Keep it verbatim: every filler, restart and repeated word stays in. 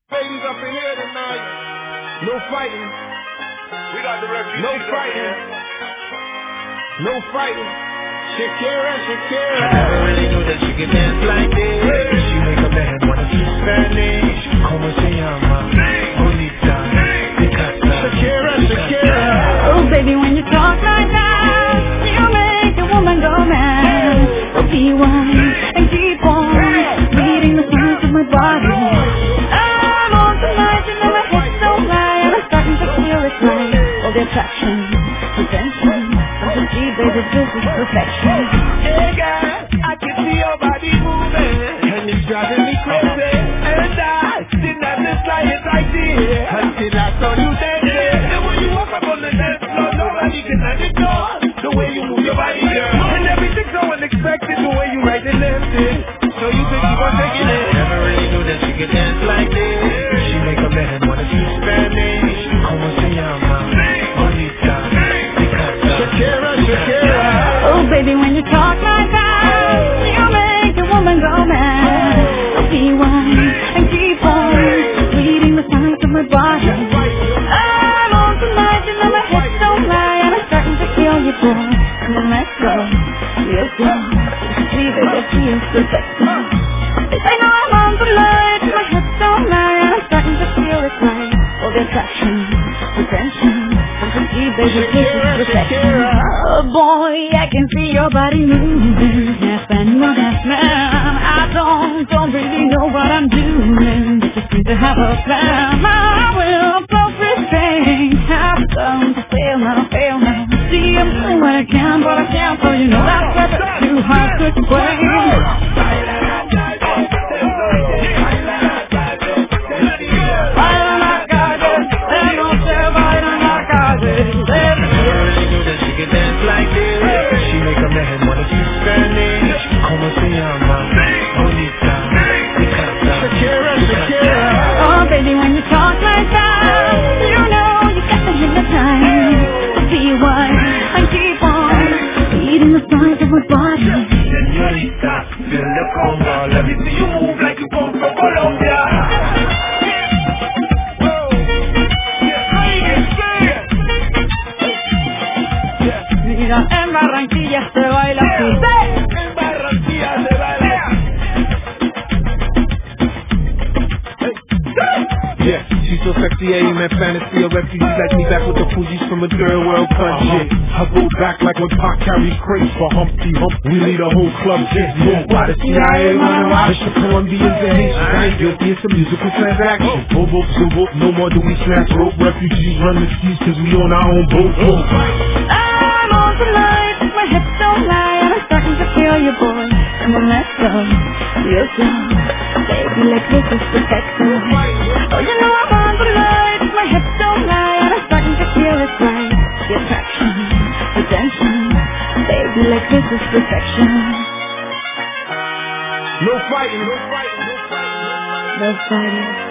Ladies up in here tonight. No fighting. We got the refugees. No fighting. No fighting. Shakira, Shakira. I never really knew that she could dance like this. She make a man wanna speak Spanish. Como se llama? Bonita. Picasa. Shakira, Shakira. Oh baby, when you talk like that, you make a woman go mad. So be one and keep on reading the signs of my body. I'm on tonight, you know my hips don't lie, and I'm starting to feel it right. All the attraction, attention, something deep, baby, this is perfection. Hey girl, I can see your body moving, and it's driving me crazy. And I didn't have the slightest idea until I saw you dancing. And when you walk up on the dance floor, nobody can ignore the way you move your body, girl. And everything's so unexpected, the way you right and left it. So you can keep on taking it. Never really knew that she could dance like this. She make a man wanna speak Spanish. Como se llama? Bonita. Picasa. Shakira, Shakira. Oh baby, when you talk like that, you make a woman go mad. So be one and keep on reading the signs of my body. I'm on tonight, you know my hips don't lie, and I'm starting to feel you, boy. Come on, let's go, let's go. Sweet, baby, feels perfection. I know I'm on tonight, my hips don't lie, and I'm starting to feel it right. All the attraction, attention, something deep, baby, this is perfection. Oh boy, I can see your body moving, half animal, half man. I don't, don't really know what I'm doing, but just seem to have a plan. I will self-restrain, have come to fail now, fail now. See, I'm doing what I can, but I can't, so you know that's perfect, too hard to explain. Like this, she make a man wanna speak Spanish. Como se llama? Bonita. Picasa. Shakira, Shakira. Oh baby, when you talk like that, you know you got to hypnotize. Be one and keep on reading the signs of my body. Señorita, feel the conga. Let me see you move like you come from Colombia. Mira, en Barranquilla se baila así. En Barranquilla se baila. Yeah, she's so sexy, yeah, man, fantasy. A refugee like me back with the Fugees from a third world country. I go back like when Pac carries crates for Humpty Hump. We lead a whole club, yeah. Why the C I A wanna watch the Colombians and Haitians? I ain't guilty, it's a musical transaction. Bobo, Bobo, no more do we snatch rope. Refugees run the skis cause we on our own boat. I'm on tonight, my hips don't lie, and I'm starting to feel you, boy. Come on, let's go, let's go. Baby, like this is perfection. Oh, you know I'm on tonight, my hips don't lie, and I'm starting to feel it right. The attraction, attention. Baby, like this is perfection. No fighting, no fighting, no fighting. No fighting.